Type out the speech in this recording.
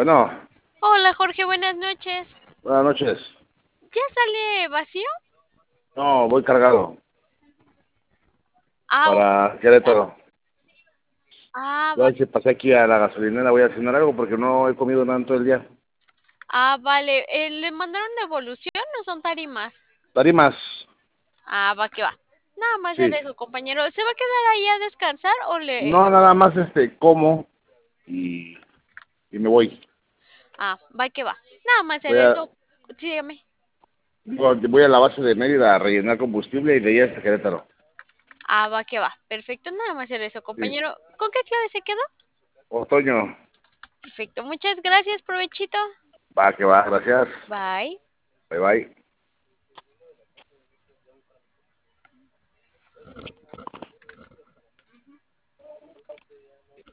Bueno, Hola Jorge, buenas noches. buenas noches. ¿Ya sale vacío? No, voy cargado Ah, para Querétaro. ah, Ya si pasé aquí a la gasolinera, voy a cenar algo porque no he comido nada en todo el día. vale. ¿Le mandaron devolución o son tarimas? Tarimas, Va que va. Nada más sí. era eso, compañero. ¿Se va a quedar ahí a descansar o le...? No, nada más como y, y me voy. Va que va. Nada más Voy era a, eso. Sí, dígame. voy a la base de Mérida a rellenar combustible y de ahí hasta Querétaro. Va que va. Perfecto, nada más era eso, Sí. compañero. ¿Con qué clave se quedó? Otoño, Perfecto, muchas gracias, provechito. va que va, gracias. Bye. Bye bye.